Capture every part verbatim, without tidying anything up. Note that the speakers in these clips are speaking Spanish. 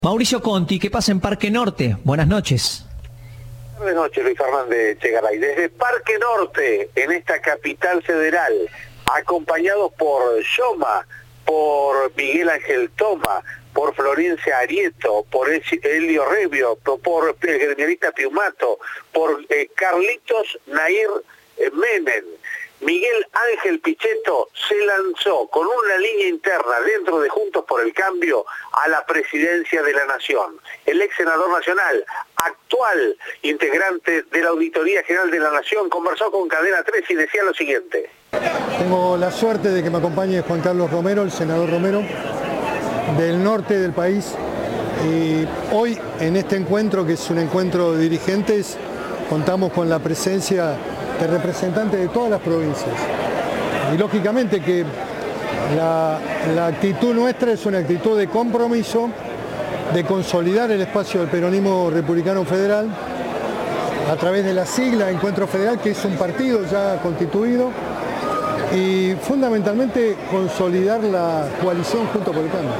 Mauricio Conti, ¿qué pasa en Parque Norte? Buenas noches. Buenas noches, Luis Fernández Chegaray. Desde Parque Norte, en esta capital federal, acompañados por Yoma, por Miguel Ángel Toma, por Florencia Arieto, por Elio Revio, por el gremialista Piumato, por eh, Carlitos Nair Menem. Miguel Ángel Pichetto se lanzó con una línea interna dentro de Juntos por el Cambio a la presidencia de la Nación. El ex senador nacional, actual integrante de la Auditoría General de la Nación, conversó con Cadena tres y decía lo siguiente. Tengo la suerte de que me acompañe Juan Carlos Romero, el senador Romero, del norte del país. Y hoy, en este encuentro, que es un encuentro de dirigentes, contamos con la presencia de representantes de todas las provincias. Y lógicamente que la, la actitud nuestra es una actitud de compromiso, de consolidar el espacio del peronismo republicano federal a través de la sigla Encuentro Federal, que es un partido ya constituido, y fundamentalmente consolidar la coalición Juntos por el Cambio.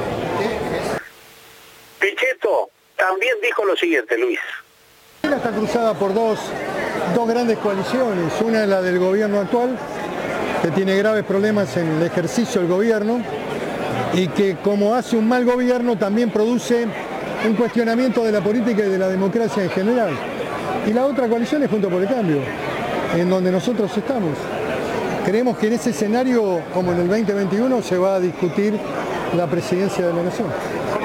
Pichetto también dijo lo siguiente, Luis. Está cruzada por dos, dos grandes coaliciones. Una es la del gobierno actual, que tiene graves problemas en el ejercicio del gobierno y que, como hace un mal gobierno, también produce un cuestionamiento de la política y de la democracia en general. Y la otra coalición es Juntos por el Cambio, en donde nosotros estamos. Creemos que en ese escenario, como en el veinte veintiuno, se va a discutir la presidencia de la Nación.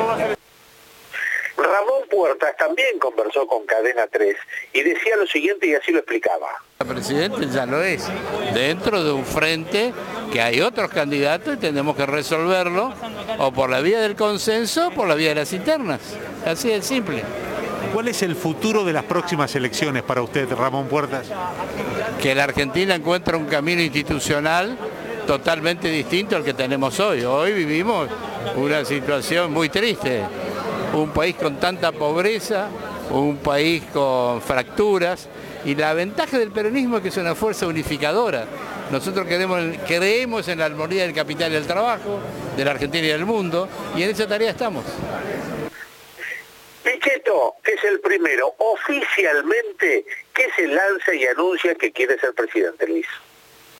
Ramón Puertas también conversó con Cadena tres y decía lo siguiente y así lo explicaba. El presidente ya lo es, dentro de un frente que hay otros candidatos y tenemos que resolverlo o por la vía del consenso o por la vía de las internas. Así de simple. ¿Cuál es el futuro de las próximas elecciones para usted, Ramón Puertas? Que la Argentina encuentre un camino institucional totalmente distinto al que tenemos hoy. Hoy vivimos una situación muy triste. Un país con tanta pobreza, un país con fracturas, y la ventaja del peronismo es que es una fuerza unificadora. Nosotros queremos, creemos en la armonía del capital y del trabajo, de la Argentina y del mundo, y en esa tarea estamos. Pichetto es el primero oficialmente que se lanza y anuncia que quiere ser presidente, Luis.